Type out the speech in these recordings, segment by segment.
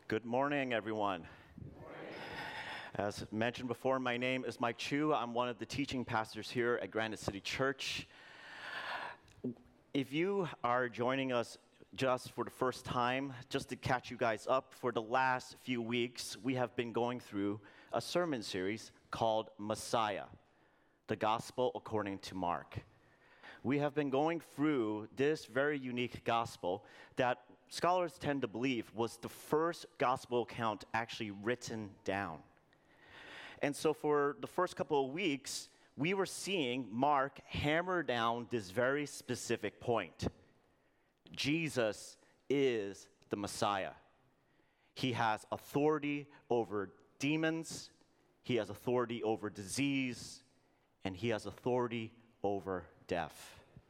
Good morning, everyone. As mentioned before, my name is Mike Chu. I'm one of the teaching pastors here at Granite City Church. If you are joining us just for the first time, just to catch you guys up, for the last few weeks, we have been going through a sermon series called Messiah, the Gospel according to Mark. We have been going through this very unique gospel that scholars tend to believe was the first gospel account actually written down. And so for the first couple of weeks, we were seeing Mark hammer down this very specific point. Jesus is the Messiah. He has authority over demons, he has authority over disease, and he has authority over death.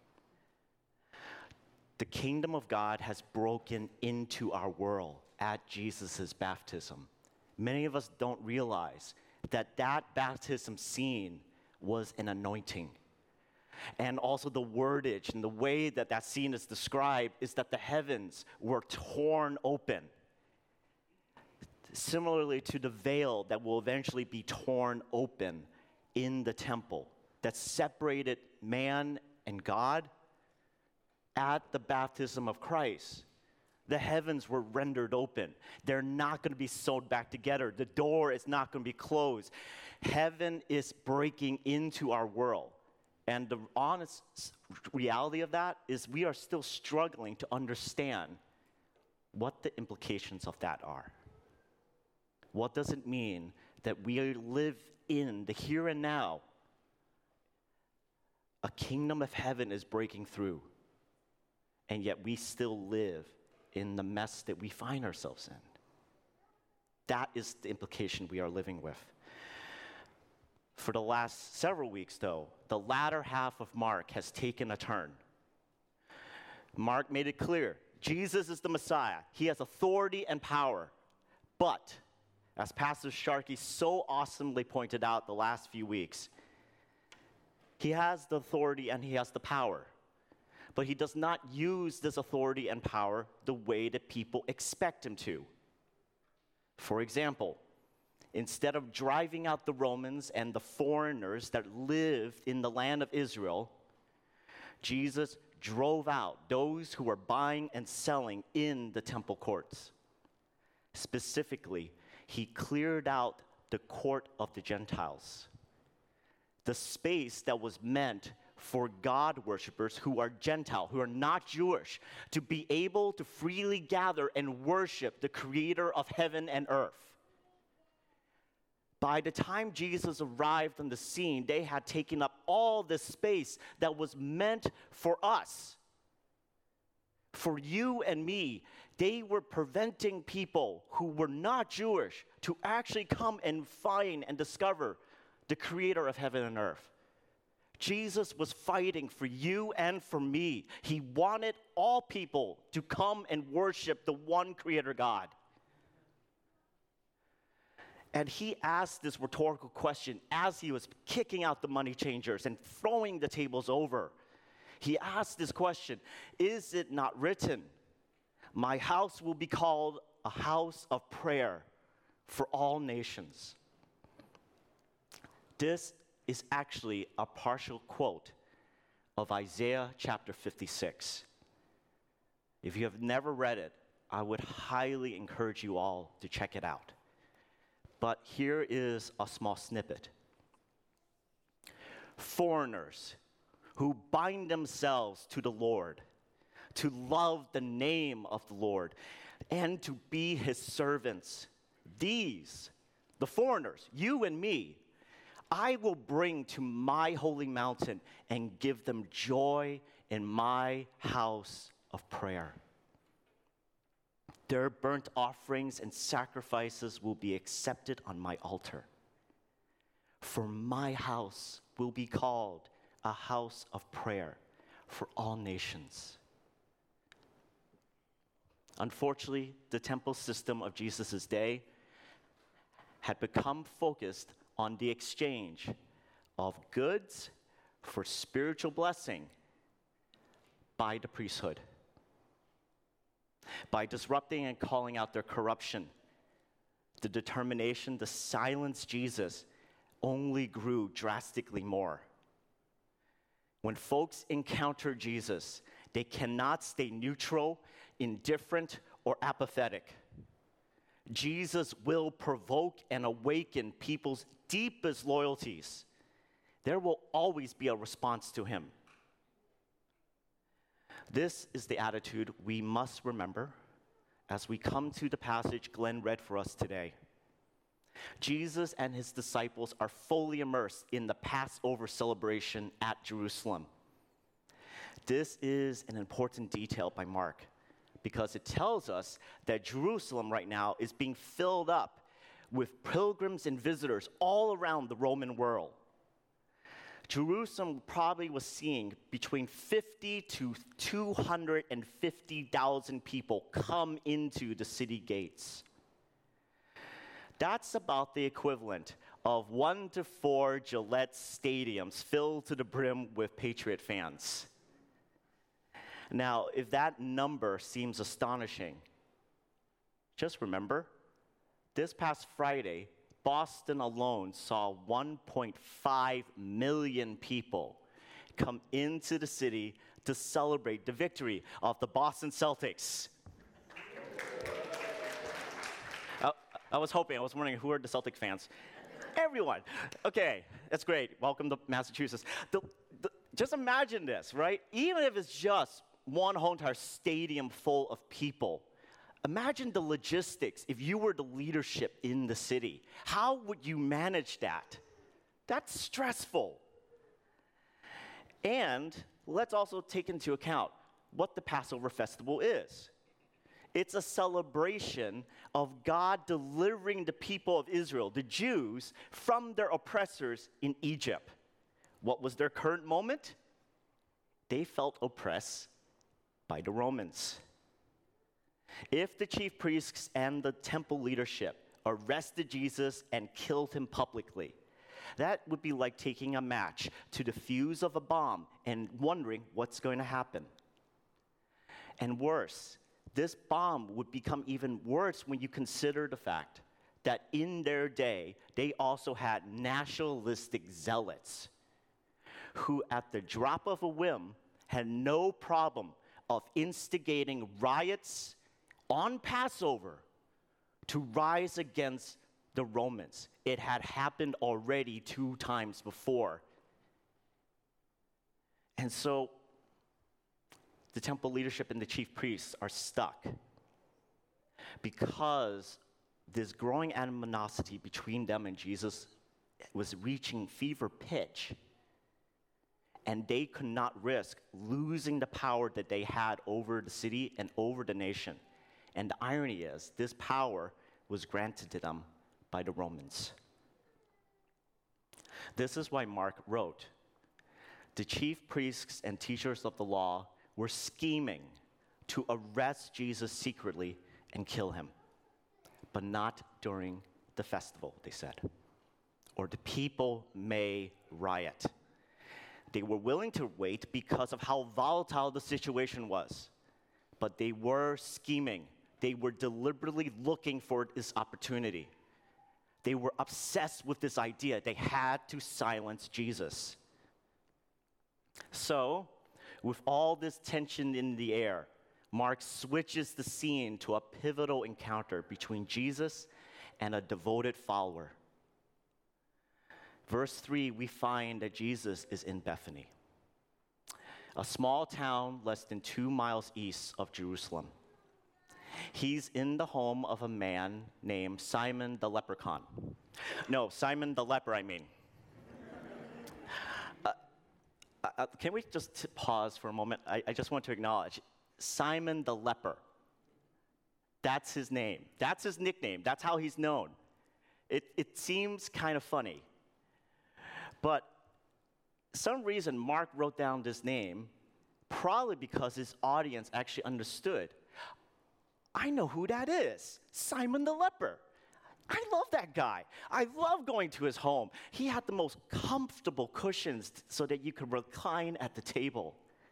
The kingdom of God has broken into our world at Jesus' baptism. Many of us don't realize that baptism scene was an anointing. And also the wordage and the way that scene is described is that the heavens were torn open. Similarly to the veil that will eventually be torn open in the temple that separated man and God. At the baptism of Christ, the heavens were rendered open. They're not going to be sewed back together. The door is not going to be closed. Heaven is breaking into our world. And the honest reality of that is we are still struggling to understand what the implications of that are. What does it mean that we live in the here and now? A kingdom of heaven is breaking through. And yet we still live in the mess that we find ourselves in. That is the implication we are living with. For the last several weeks, though, the latter half of Mark has taken a turn. Mark made it clear, Jesus is the Messiah. He has authority and power. But, as Pastor Sharkey so awesomely pointed out the last few weeks, he has the authority and he has the power. But he does not use this authority and power the way that people expect him to. For example, instead of driving out the Romans and the foreigners that lived in the land of Israel, Jesus drove out those who were buying and selling in the temple courts. Specifically, he cleared out the court of the Gentiles, the space that was meant for God worshipers who are Gentile, who are not Jewish, to be able to freely gather and worship the creator of heaven and earth. By the time Jesus arrived on the scene, they had taken up all the space that was meant for us. For you and me, they were preventing people who were not Jewish to actually come and find and discover the creator of heaven and earth. Jesus was fighting for you and for me. He wanted all people to come and worship the one creator God. And he asked this rhetorical question as he was kicking out the money changers and throwing the tables over. He asked this question, is it not written, my house will be called a house of prayer for all nations? This is actually a partial quote of Isaiah chapter 56. If you have never read it, I would highly encourage you all to check it out. But here is a small snippet. Foreigners who bind themselves to the Lord, to love the name of the Lord, and to be his servants, these, the foreigners, you and me, I will bring to my holy mountain and give them joy in my house of prayer. Their burnt offerings and sacrifices will be accepted on my altar. For my house will be called a house of prayer for all nations. Unfortunately, the temple system of Jesus' day had become focused on the exchange of goods for spiritual blessing by the priesthood. By disrupting and calling out their corruption the determination to silence Jesus only grew drastically more. When folks encounter Jesus, they cannot stay neutral, indifferent, or apathetic. Jesus will provoke and awaken people's deepest loyalties. There will always be a response to him. This is the attitude we must remember as we come to the passage Glenn read for us today. Jesus and his disciples are fully immersed in the Passover celebration at Jerusalem. This is an important detail by Mark because it tells us that Jerusalem right now is being filled up with pilgrims and visitors all around the Roman world. Jerusalem probably was seeing between 50 to 250,000 people come into the city gates. That's about the equivalent of 1 to 4 Gillette stadiums filled to the brim with Patriot fans. Now, if that number seems astonishing, just remember, this past Friday, Boston alone saw 1.5 million people come into the city to celebrate the victory of the Boston Celtics. I was wondering who are the Celtic fans? Everyone. Okay, that's great. Welcome to Massachusetts. Just imagine this, right? Even if it's just one whole entire stadium full of people, imagine the logistics if you were the leadership in the city. How would you manage that? That's stressful. And let's also take into account what the Passover festival is. It's a celebration of God delivering the people of Israel, the Jews, from their oppressors in Egypt. What was their current moment? They felt oppressed by the Romans. If the chief priests and the temple leadership arrested Jesus and killed him publicly, that would be like taking a match to the fuse of a bomb and wondering what's going to happen. And worse, this bomb would become even worse when you consider the fact that in their day, they also had nationalistic zealots who, at the drop of a whim, had no problem of instigating riots on Passover to rise against the Romans. It had happened already 2 times before. And so the temple leadership and the chief priests are stuck because this growing animosity between them and Jesus was reaching fever pitch. And they could not risk losing the power that they had over the city and over the nation. And the irony is, this power was granted to them by the Romans. This is why Mark wrote, the chief priests and teachers of the law were scheming to arrest Jesus secretly and kill him, but not during the festival, they said, or the people may riot. They were willing to wait because of how volatile the situation was, but they were scheming. They were deliberately looking for this opportunity. They were obsessed with this idea. They had to silence Jesus. So, with all this tension in the air, Mark switches the scene to a pivotal encounter between Jesus and a devoted follower. Verse 3, we find that Jesus is in Bethany, a small town less than 2 miles east of Jerusalem. He's in the home of a man named Simon the Leprechaun. No, Simon the Leper, I mean. Can we just pause for a moment? I just want to acknowledge Simon the Leper. That's his name. That's his nickname. That's how he's known. It seems kind of funny. But some reason Mark wrote down this name, probably because his audience actually understood. I know who that is, Simon the Leper. I love that guy. I love going to his home. He had the most comfortable cushions so that you could recline at the table.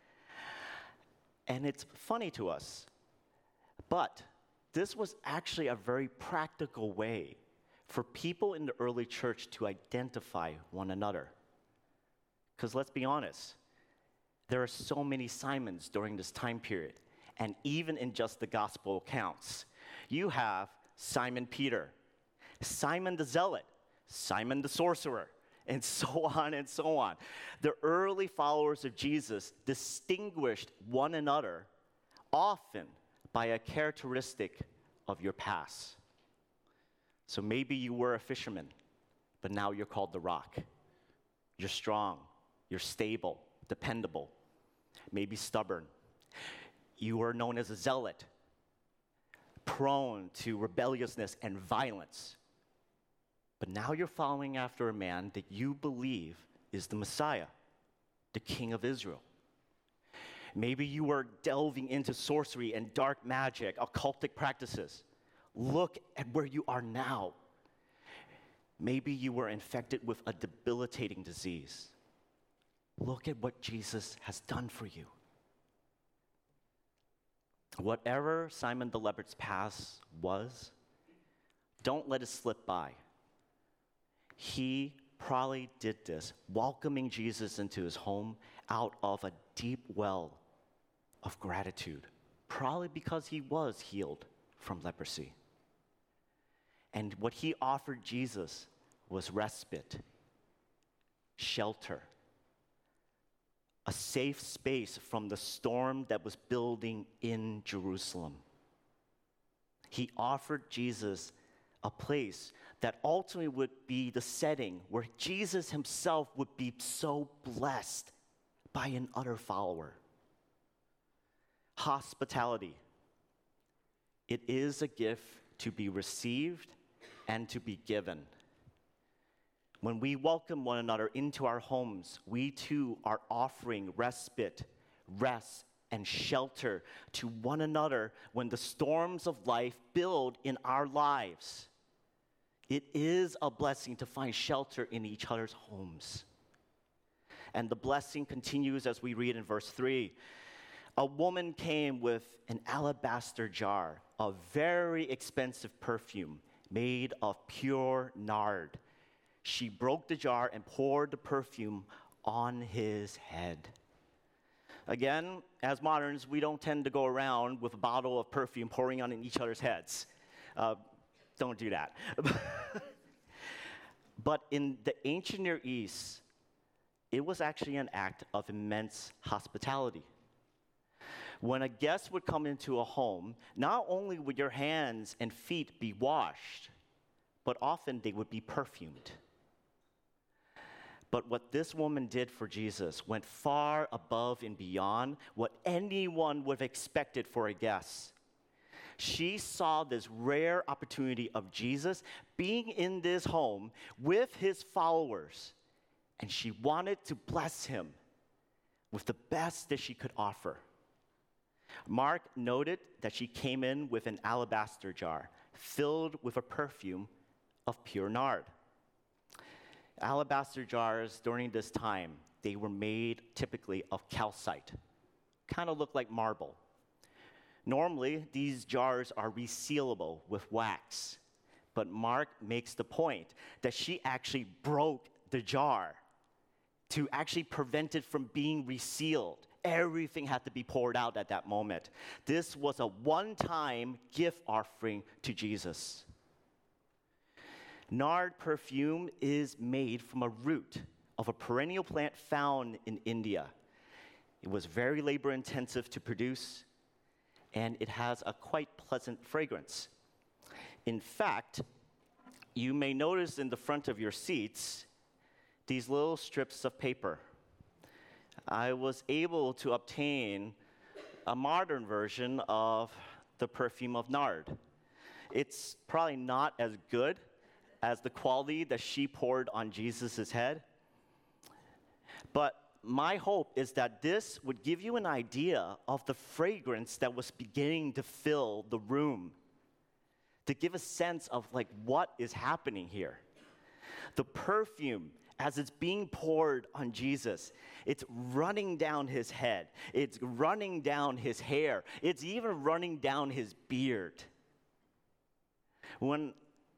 And it's funny to us, but this was actually a very practical way for people in the early church to identify one another. Because let's be honest, there are so many Simons during this time period. And even in just the gospel accounts, you have Simon Peter, Simon the Zealot, Simon the Sorcerer, and so on and so on. The early followers of Jesus distinguished one another often by a characteristic of your past. So maybe you were a fisherman, but now you're called the Rock. You're strong, you're stable, dependable, maybe stubborn. You were known as a zealot, prone to rebelliousness and violence. But now you're following after a man that you believe is the Messiah, the King of Israel. Maybe you were delving into sorcery and dark magic, occultic practices. Look at where you are now. Maybe you were infected with a debilitating disease. Look at what Jesus has done for you. Whatever Simon the leper's past was, don't let it slip by. He probably did this, welcoming Jesus into his home out of a deep well of gratitude, probably because he was healed from leprosy. And what he offered Jesus was respite, shelter, a safe space from the storm that was building in Jerusalem. He offered Jesus a place that ultimately would be the setting where Jesus himself would be so blessed by an other follower. Hospitality. It is a gift to be received and to be given. When we welcome one another into our homes, we too are offering respite, rest, and shelter to one another when the storms of life build in our lives. It is a blessing to find shelter in each other's homes. And the blessing continues as we read in verse 3. A woman came with an alabaster jar of very expensive perfume made of pure nard. She broke the jar and poured the perfume on his head. Again, as moderns, we don't tend to go around with a bottle of perfume pouring on each other's heads. Don't do that. But in the ancient Near East, it was actually an act of immense hospitality. When a guest would come into a home, not only would your hands and feet be washed, but often they would be perfumed. But what this woman did for Jesus went far above and beyond what anyone would have expected for a guest. She saw this rare opportunity of Jesus being in this home with his followers, and she wanted to bless him with the best that she could offer. Mark noted that she came in with an alabaster jar filled with a perfume of pure nard. Alabaster jars during this time, they were made typically of calcite, kind of look like marble. Normally, these jars are resealable with wax, but Mark makes the point that she actually broke the jar to actually prevent it from being resealed. Everything had to be poured out at that moment. This was a one-time gift offering to Jesus. Nard perfume is made from a root of a perennial plant found in India. It was very labor-intensive to produce, and it has a quite pleasant fragrance. In fact, you may notice in the front of your seats these little strips of paper. I was able to obtain a modern version of the perfume of nard. It's probably not as good as the quality that she poured on Jesus' head, but my hope is that this would give you an idea of the fragrance that was beginning to fill the room, to give a sense of like what is happening here. The perfume, as it's being poured on Jesus, it's running down his head, it's running down his hair, it's even running down his beard. When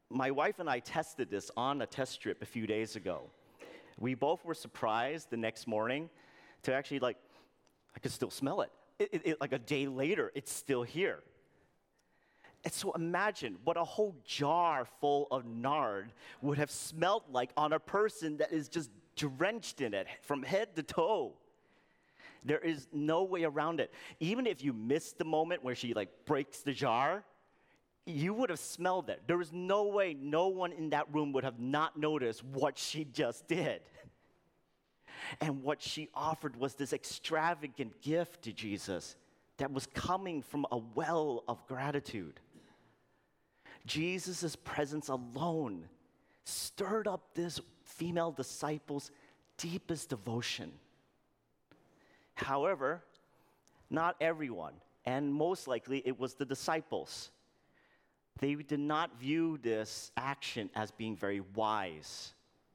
my wife and I tested this on a test strip a few days ago. We both were surprised the next morning to actually, like, I could still smell it. Like a day later, it's still here. And so imagine what a whole jar full of nard would have smelled like on a person that is just drenched in it from head to toe. There is no way around it. Even if you missed the moment where she like breaks the jar, you would have smelled it. There was no way no one in that room would have not noticed what she just did. And what she offered was this extravagant gift to Jesus that was coming from a well of gratitude. Jesus' presence alone stirred up this female disciple's deepest devotion. However, not everyone, and most likely it was the disciples. They did not view this action as being very wise.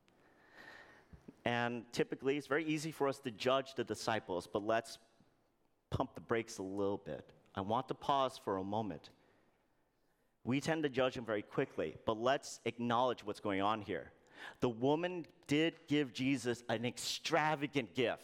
And typically, it's very easy for us to judge the disciples, but let's pump the brakes a little bit. I want to pause for a moment. We tend to judge them very quickly, but let's acknowledge what's going on here. The woman did give Jesus an extravagant gift,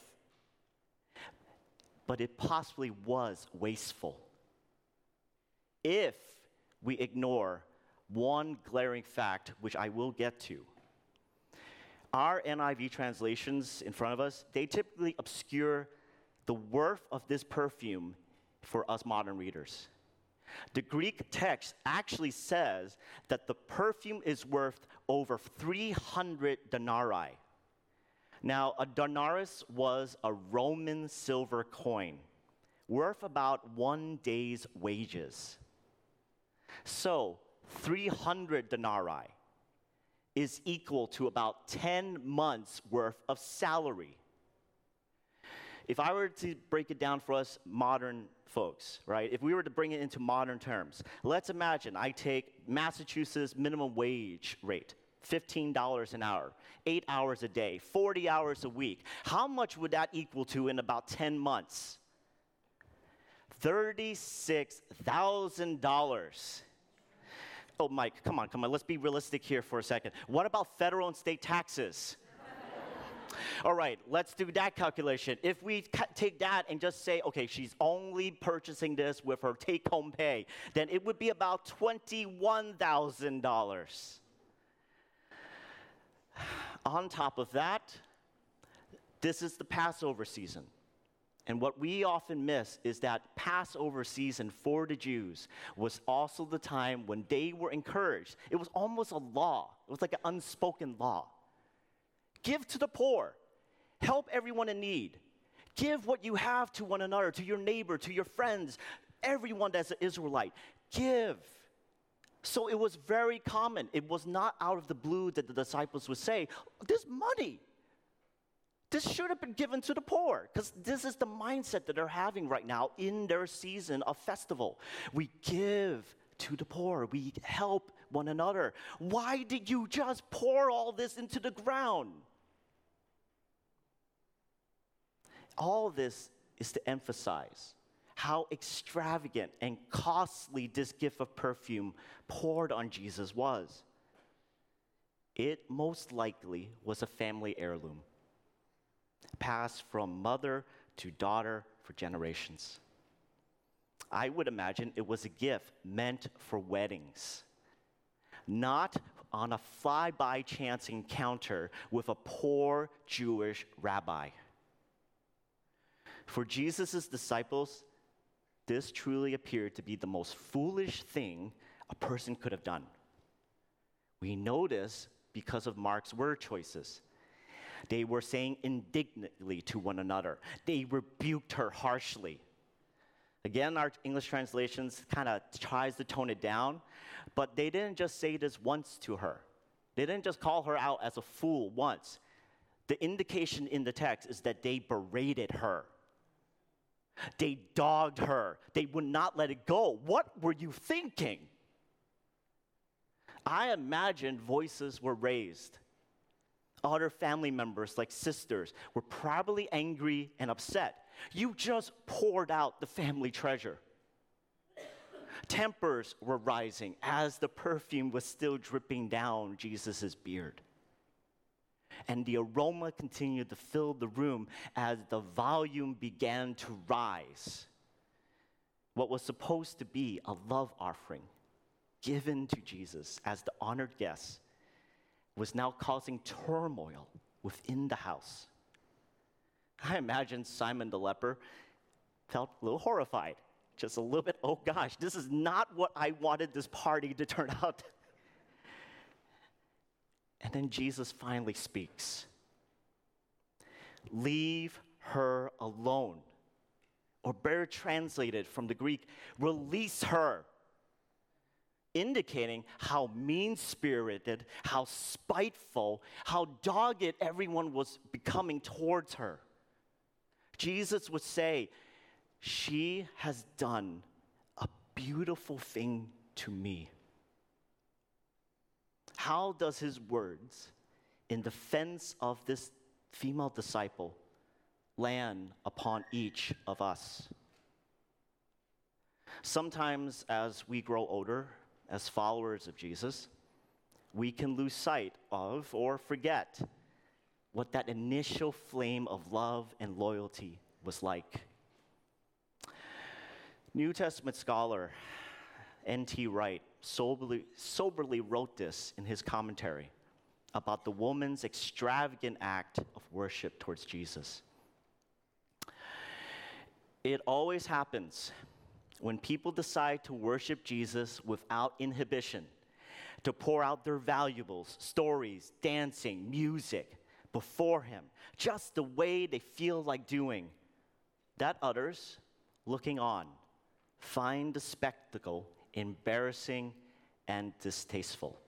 but it possibly was wasteful. If we ignore one glaring fact, which I will get to. Our NIV translations in front of us, they typically obscure the worth of this perfume for us modern readers. The Greek text actually says that the perfume is worth over 300 denarii. Now, a denarius was a Roman silver coin worth about 1 day's wages. So, 300 denarii is equal to about 10 months' worth of salary. If I were to break it down for us modern folks, right? If we were to bring it into modern terms, let's imagine I take Massachusetts minimum wage rate, $15 an hour, 8 hours a day, 40 hours a week. How much would that equal to in about 10 months? $36,000. Oh, Mike, come on. Let's be realistic here for a second. What about federal and state taxes? All right, let's do that calculation. If we take that and just say, okay, she's only purchasing this with her take-home pay, then it would be about $21,000. On top of that, this is the Passover season. And what we often miss is that Passover season for the Jews was also the time when they were encouraged. It was almost a law. It was like an unspoken law. Give to the poor. Help everyone in need. Give what you have to one another, to your neighbor, to your friends, everyone that's an Israelite. Give. So it was very common. It was not out of the blue that the disciples would say, this money, this should have been given to the poor, because this is the mindset that they're having right now in their season of festival. We give to the poor. We help one another. Why did you just pour all this into the ground? All this is to emphasize how extravagant and costly this gift of perfume poured on Jesus was. It most likely was a family heirloom, passed from mother to daughter for generations. I would imagine it was a gift meant for weddings, not on a fly-by-chance encounter with a poor Jewish rabbi. For Jesus' disciples, this truly appeared to be the most foolish thing a person could have done. We know this because of Mark's word choices. They were saying indignantly to one another. They rebuked her harshly. Again, our English translations kind of tries to tone it down, but they didn't just say this once to her. They didn't just call her out as a fool once. The indication in the text is that they berated her. They dogged her. They would not let it go. What were you thinking? I imagine voices were raised. Other family members, like sisters, were probably angry and upset. You just poured out the family treasure. Tempers were rising as the perfume was still dripping down Jesus' beard. And the aroma continued to fill the room as the volume began to rise. What was supposed to be a love offering given to Jesus as the honored guest was now causing turmoil within the house. I imagine Simon the leper felt a little horrified, just a little bit, oh gosh, this is not what I wanted this party to turn out. And then Jesus finally speaks. Leave her alone. Or better translated from the Greek, release her. Indicating how mean-spirited, how spiteful, how dogged everyone was becoming towards her. Jesus would say, she has done a beautiful thing to me. How does his words in defense of this female disciple land upon each of us? Sometimes as we grow older, as followers of Jesus, we can lose sight of or forget what that initial flame of love and loyalty was like. New Testament scholar N.T. Wright soberly wrote this in his commentary about the woman's extravagant act of worship towards Jesus. It always happens when people decide to worship Jesus without inhibition, to pour out their valuables, stories, dancing, music before him, just the way they feel like doing, that others, looking on, find the spectacle embarrassing and distasteful.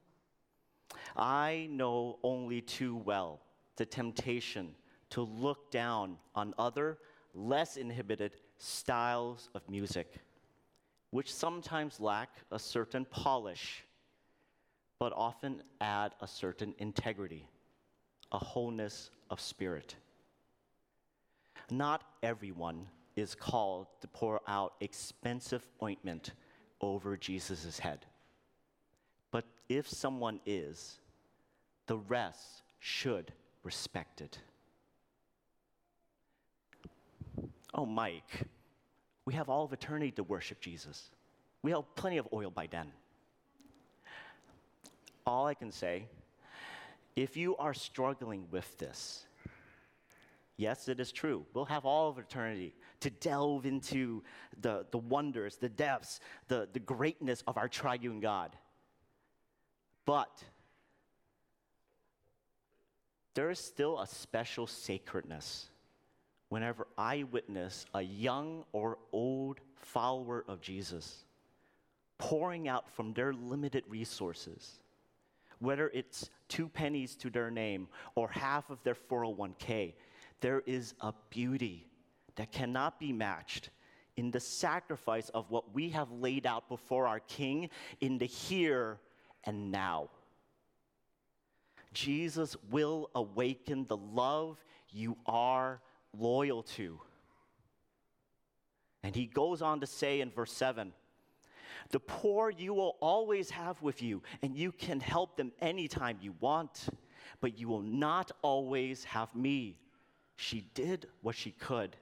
I know only too well the temptation to look down on other, less inhibited styles of music, which sometimes lack a certain polish, but often add a certain integrity, a wholeness of spirit. Not everyone is called to pour out expensive ointment over Jesus' head. But if someone is, the rest should respect it. Oh, Mike, we have all of eternity to worship Jesus. We have plenty of oil by then. All I can say, if you are struggling with this, yes, it is true. We'll have all of eternity to delve into the wonders, the depths, the greatness of our triune God. But there is still a special sacredness whenever I witness a young or old follower of Jesus pouring out from their limited resources, whether it's 2 pennies to their name or half of their 401k, there is a beauty that cannot be matched in the sacrifice of what we have laid out before our King in the here and now. Jesus will awaken the love you are loyal to. And he goes on to say in verse 7, the poor you will always have with you, and you can help them anytime you want, but you will not always have me. She did what she could.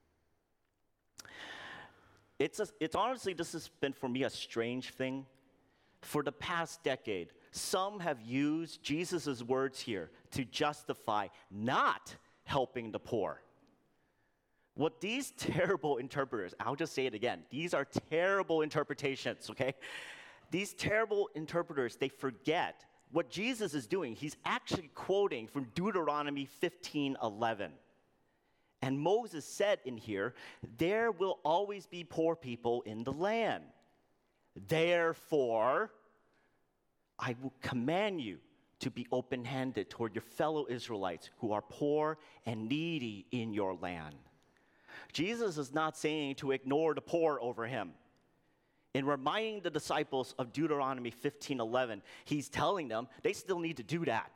It's honestly, this has been for me a strange thing. For the past decade, some have used Jesus' words here to justify not helping the poor. What these terrible interpreters, I'll just say it again, these are terrible interpretations, okay? These terrible interpreters, they forget what Jesus is doing. He's actually quoting from Deuteronomy 15:11. And Moses said in here, there will always be poor people in the land. Therefore, I will command you to be open-handed toward your fellow Israelites who are poor and needy in your land. Jesus is not saying to ignore the poor over him. In reminding the disciples of Deuteronomy 15:11, he's telling them they still need to do that.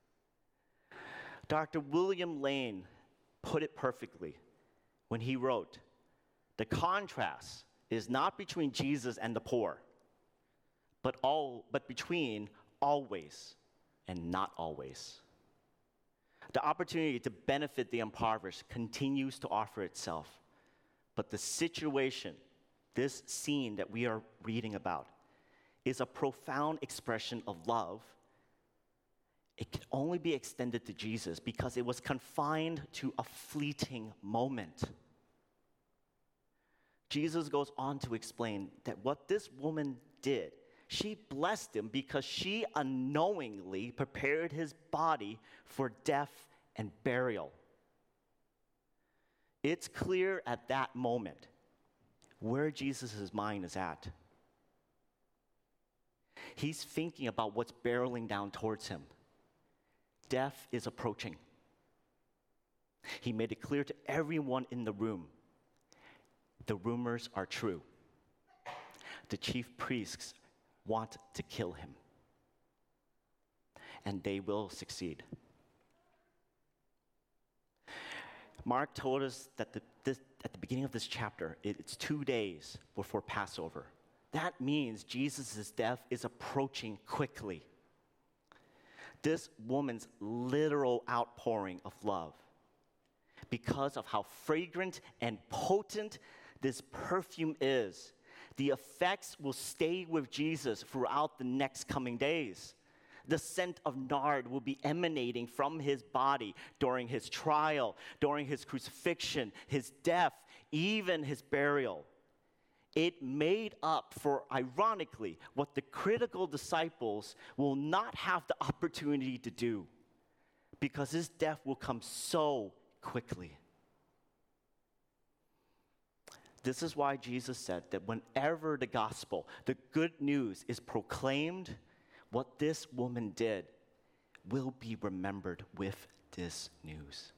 Dr. William Lane put it perfectly when he wrote, the contrast is not between Jesus and the poor, but between always and not always. The opportunity to benefit the impoverished continues to offer itself. But the situation, this scene that we are reading about, is a profound expression of love. It can only be extended to Jesus because it was confined to a fleeting moment. Jesus goes on to explain that what this woman did, she blessed him because she unknowingly prepared his body for death and burial. It's clear at that moment where Jesus' mind is at. He's thinking about what's barreling down towards him. Death is approaching. He made it clear to everyone in the room. The rumors are true. The chief priests want to kill him. And they will succeed. Mark told us that at the beginning of this chapter, it's 2 days before Passover. That means Jesus' death is approaching quickly. This woman's literal outpouring of love, because of how fragrant and potent this perfume is, the effects will stay with Jesus throughout the next coming days. The scent of nard will be emanating from his body during his trial, during his crucifixion, his death, even his burial. It made up for, ironically, what the critical disciples will not have the opportunity to do, because his death will come so quickly. This is why Jesus said that whenever the gospel, the good news, is proclaimed, what this woman did will be remembered with this news.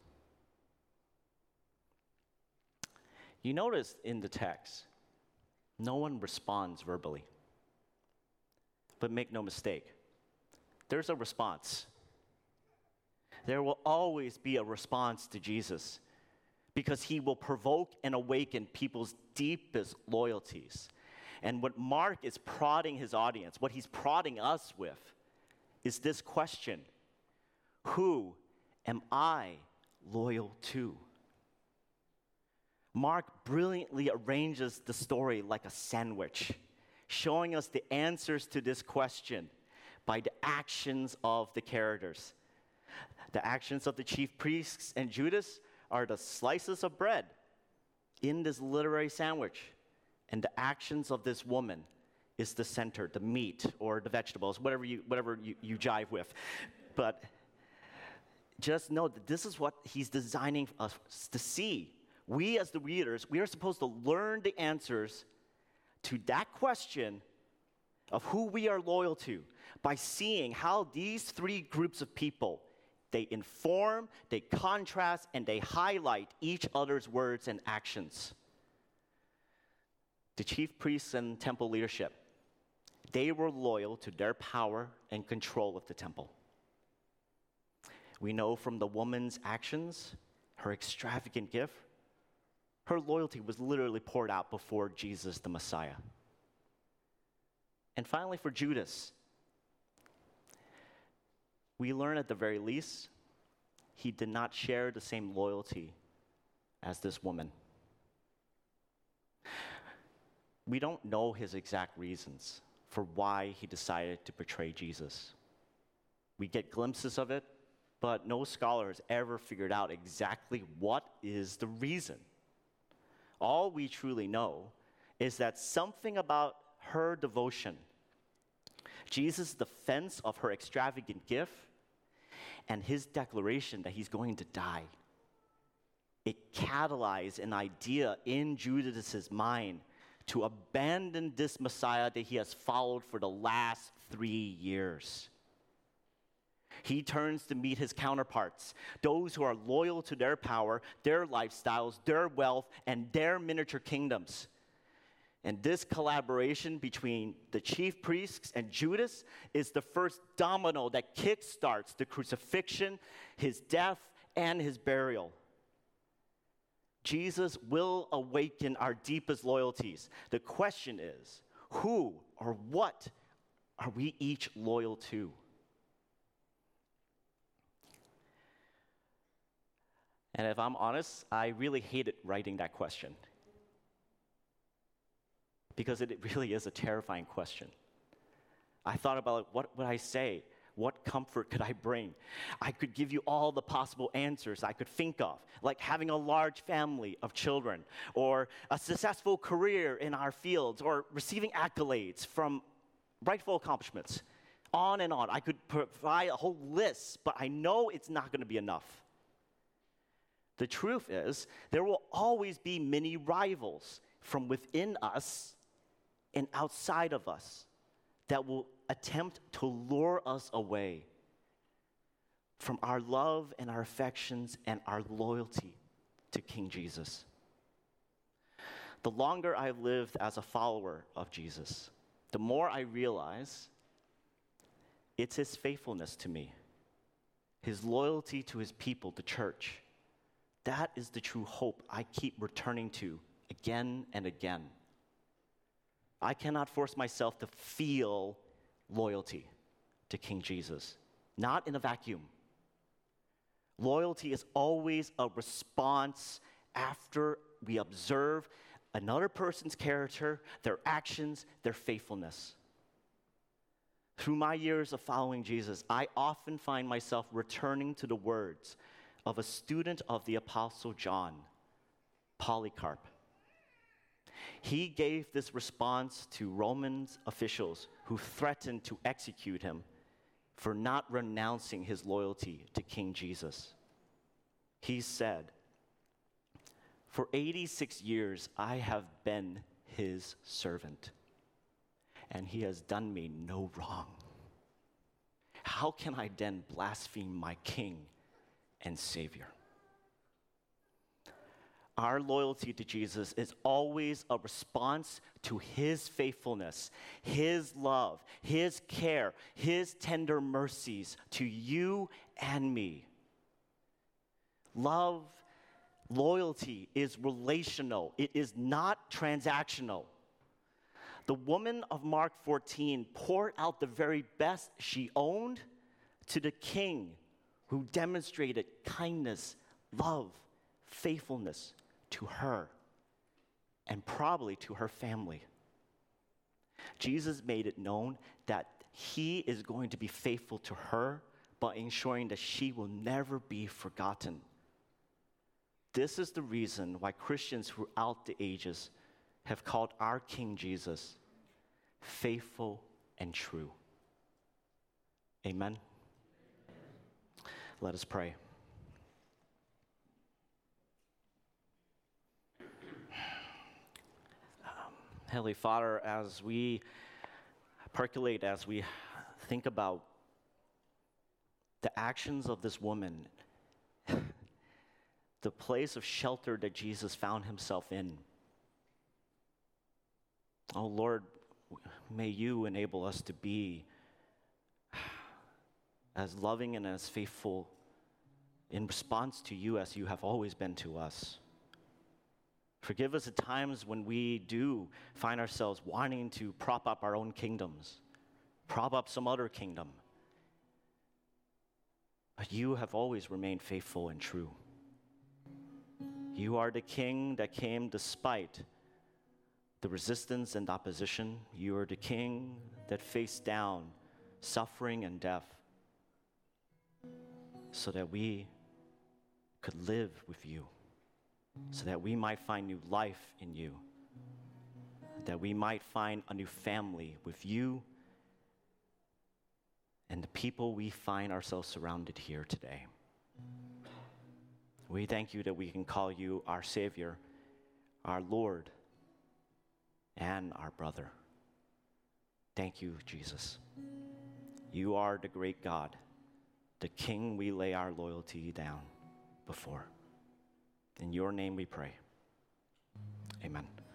You notice in the text, no one responds verbally. But make no mistake, there's a response. There will always be a response to Jesus, because he will provoke and awaken people's deepest loyalties. And what Mark is prodding his audience, what he's prodding us with, is this question: who am I loyal to? Mark brilliantly arranges the story like a sandwich, showing us the answers to this question by the actions of the characters. The actions of the chief priests and Judas are the slices of bread in this literary sandwich. And the actions of this woman is the center, the meat or the vegetables, whatever you jive with. But just know that this is what he's designing us to see. We as the readers, we are supposed to learn the answers to that question of who we are loyal to by seeing how these three groups of people, they inform, they contrast, and they highlight each other's words and actions. The chief priests and temple leadership, they were loyal to their power and control of the temple. We know from the woman's actions, her extravagant gift, her loyalty was literally poured out before Jesus the Messiah. And finally, for Judas, we learn at the very least, he did not share the same loyalty as this woman. We don't know his exact reasons for why he decided to betray Jesus. We get glimpses of it, but no scholar has ever figured out exactly what is the reason. All we truly know is that something about her devotion, Jesus' defense of her extravagant gift, and his declaration that he's going to die, it catalyzed an idea in Judas' mind to abandon this Messiah that he has followed for the last 3 years. He turns to meet his counterparts, those who are loyal to their power, their lifestyles, their wealth, and their miniature kingdoms. And this collaboration between the chief priests and Judas is the first domino that kickstarts the crucifixion, his death, and his burial. Jesus will awaken our deepest loyalties. The question is, who or what are we each loyal to? And if I'm honest, I really hated writing that question, because it really is a terrifying question. I thought about what would I say? What comfort could I bring? I could give you all the possible answers I could think of, like having a large family of children, or a successful career in our fields, or receiving accolades from rightful accomplishments. On and on. I could provide a whole list, but I know it's not going to be enough. The truth is, there will always be many rivals from within us and outside of us that will attempt to lure us away from our love and our affections and our loyalty to King Jesus. The longer I lived as a follower of Jesus, the more I realize it's his faithfulness to me, his loyalty to his people, the church. That is the true hope I keep returning to again and again. I cannot force myself to feel loyalty to King Jesus, not in a vacuum. Loyalty is always a response after we observe another person's character, their actions, their faithfulness. Through my years of following Jesus, I often find myself returning to the words of a student of the Apostle John, Polycarp. He gave this response to Roman officials who threatened to execute him for not renouncing his loyalty to King Jesus. He said, "For 86 years I have been his servant, and he has done me no wrong. How can I then blaspheme my King and Savior?" Our loyalty to Jesus is always a response to his faithfulness, his love, his care, his tender mercies to you and me. Love, loyalty is relational. It is not transactional. The woman of Mark 14 poured out the very best she owned to the king, who demonstrated kindness, love, faithfulness to her, and probably to her family. Jesus made it known that he is going to be faithful to her by ensuring that she will never be forgotten. This is the reason why Christians throughout the ages have called our King Jesus faithful and true. Amen. Let us pray. Heavenly Father, as we percolate, as we think about the actions of this woman, the place of shelter that Jesus found himself in, oh Lord, may you enable us to be as loving and as faithful in response to you as you have always been to us. Forgive us at times when we do find ourselves wanting to prop up our own kingdoms, prop up some other kingdom. But you have always remained faithful and true. You are the King that came despite the resistance and opposition. You are the King that faced down suffering and death so that we could live with you, so that we might find new life in you, that we might find a new family with you and the people we find ourselves surrounded here today. We thank you that we can call you our Savior, our Lord, and our brother. Thank you, Jesus. You are the great God, the King we lay our loyalty down before. In your name we pray. Amen.